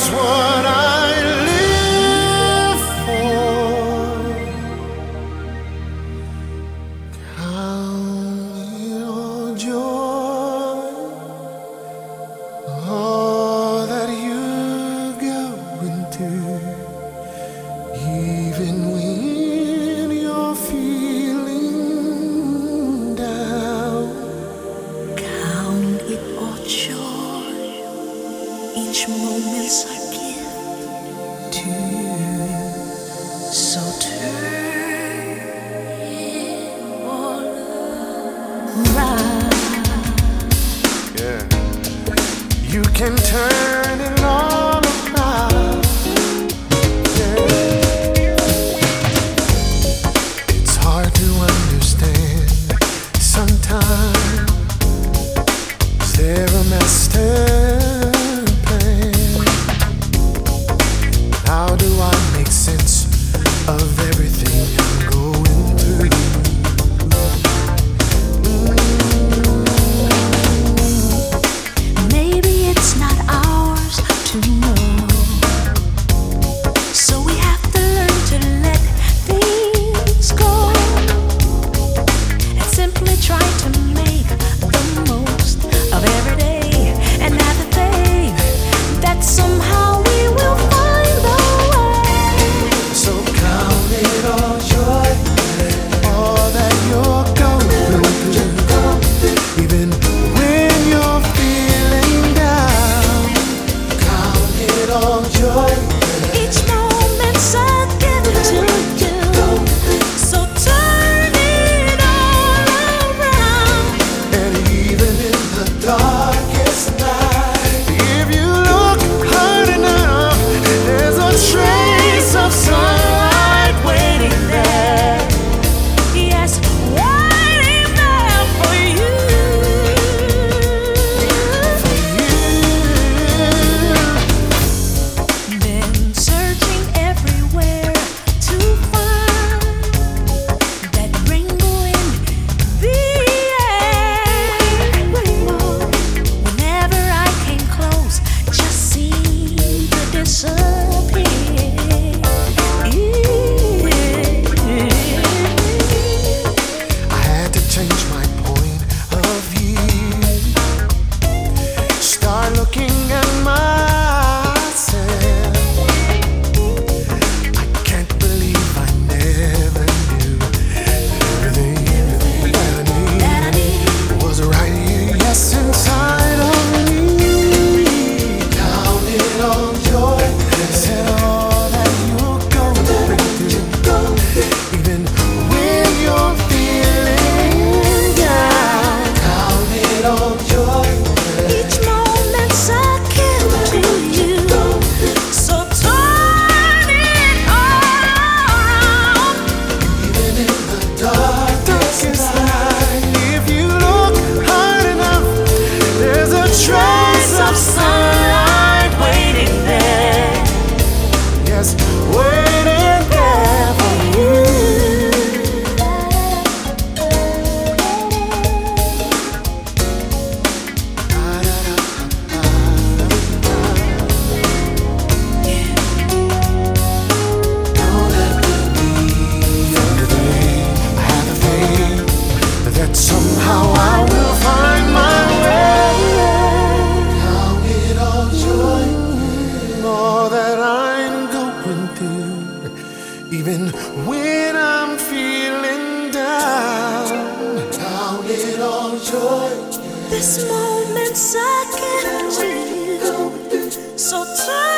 what I live for. Count all joy, all that you're going through, even when you're feeling down. Count it all joy, each moment's a gift to you. So turn it all around. Yeah. You can turn it all around. Yeah. It's hard to understand sometimes. Is there a master plan? How do I make sense of everything I'm going through? Maybe it's not ours to know, so we have to learn to let things go and simply try to make the most of every day and have the faith that somehow we will find a way. So count it all joy, all that you're going through, even when you're feeling down. Count it all joy. Each moment's a gift to you, so turn it all around. And even in the darkest night, if you look hard enough, there's a trace of sunlight waiting there. Yes, waiting there for you. Been searching everywhere to find that rainbow in the air. Whenever I came close, just seemed to disappear. I had to change my point of view. Start looking at myself. I can't believe I never knew everything that I need was right here, yes, inside of me. Count it all joy, said all that you're going through, even when you're feeling down. Count it all joy. Each moment's a gift to you, so turn it all around. Even in the darkest night, if you look hard enough, there's a trace of sunlight waiting there. Yes, waiting there for you. Don't ever leave. From today, I have a faith that somehow I will find my way. Count it all joy, all that I'm going through, even when I'm feeling down. Count it all joy. This moment's a gift to you, so turn